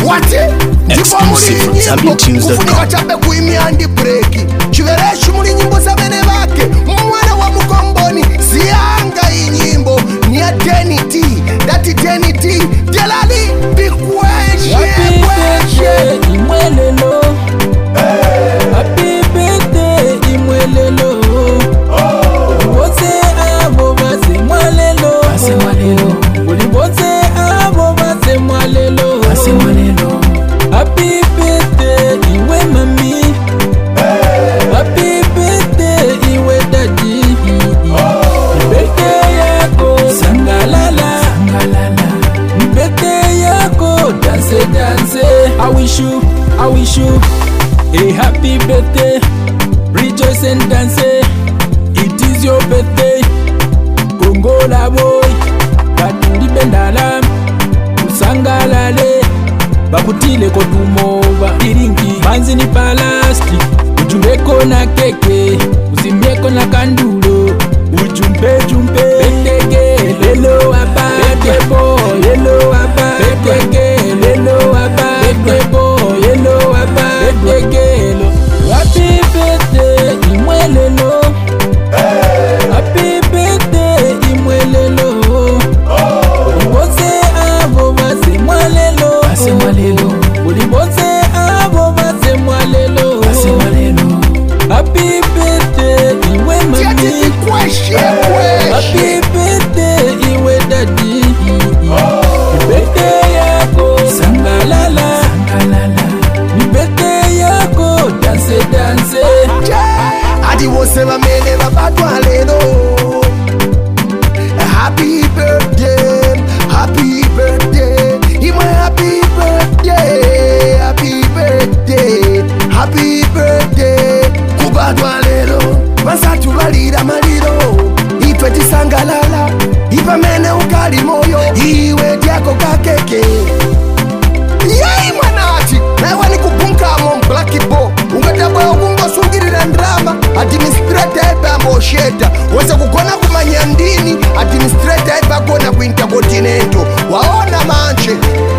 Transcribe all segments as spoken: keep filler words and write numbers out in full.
Wati Exclusive from Zambian Tunes dot com. Kufunika chape kuimia andi breki Chivereshu muli nyimbo za bene bake Mwana wa mukomboni Sianga hii nyimbo Ni ya Denny T Dati Denny T Delali Bikweshe Happy birthday Imwelelo Happy birthday Imwelelo Ulibote abo base mwalelo Base mwalelo Ulibote abo base mwalelo Base mwalelo Happy birthday iwe mami Happy birthday iwe daddy Birthday yako sangalala Birthday yako dance dance I wish you, I wish you a happy birthday Rejoice and dance It is your birthday Kongola boy Katuli bendala Usangalale Bakutile kotumova Iringi Banzi ni palasti Ujumbeko na keke Usimyeko na kandulo Ujumbe jumbe Betege Lelo wapa Betebo Lelo wapa Betege Lelo wapa Betebo Lelo wapa Betege lo Happy birthday Imwelelo Happy birthday Imwelelo Ulibote abo base mwalelo Base mwalelo Ulibote abo base mwalelo Base mwalelo Happy birthday iwe mami Happy birthday iwe daddy Birthday yako sangalala Ni birthday yako dance dance Adi wose mamene babatwa lelo Happy birthday Happy birthday Imwe happy birthday Happy birthday Happy birthday Kubatwa lelo Basatu balira maliro Itwe tisangalala Ipamene ukali moyo Iwe diako kakeke Yei mwanati Naewa ni kubunka mo Blacky Bo Ungatabo ya ugungo sungiri na ndrama Administrator eba mbosheta Wese kukona kumanya ndini Administrator eba kona kuintercontinento Waona manche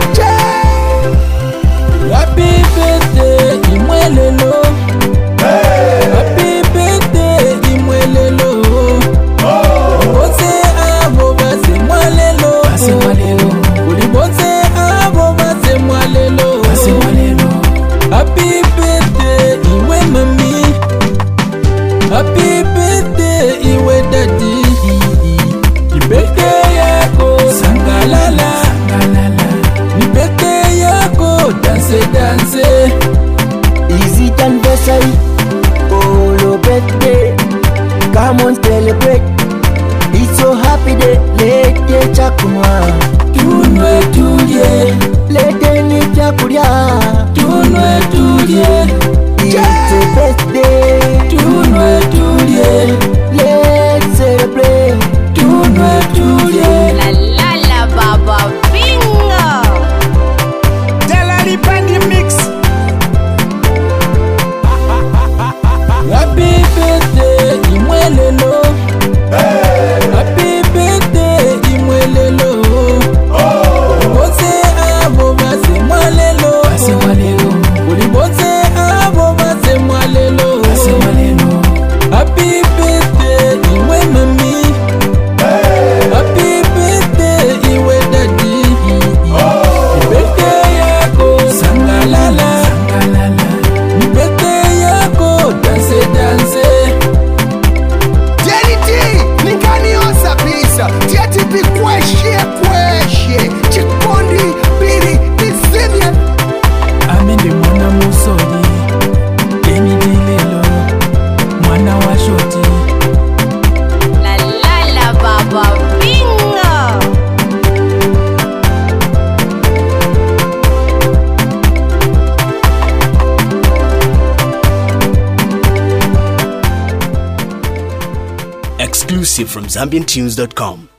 Happy birthday Imwelelo Happy birthday Imwelelo Ulibote abo base mwalelo Base mwalelo Ulibote abo base mwalelo Base mwalelo Happy birthday iwe mami Happy birthday iwe daddy Ni birthday yako sangalala Ni birthday yako dance dance Is it anniversary? Oh, your birthday. Come on, celebrate. It's so happy day. Lete chakuma. Tunwe tulye. Lete ni chakuria. Tunwe tulye. It's your birthday. Tunwe tulye. Let's celebrate. Tunwe tulye. La la la baba bingo. Delali Bandi Mix. Happy birthday Imwelelo Happy birthday Imwelelo Ulibote abo base mwalelo Base mwalelo Ulibote abo base mwalelo Base mwalelo Happy birthday iwe mami Happy birthday iwe daddy Birthday yako sangalala Ni birthday yako dance dance Denny T Nikani osa pisa Tieti bikweshe kweshe Chikondi biri Nizimye Amende mwana musoni Denny Dilelo Mwana wa shoti La la la baba bingo. Exclusive from Zambian Tunes dot com.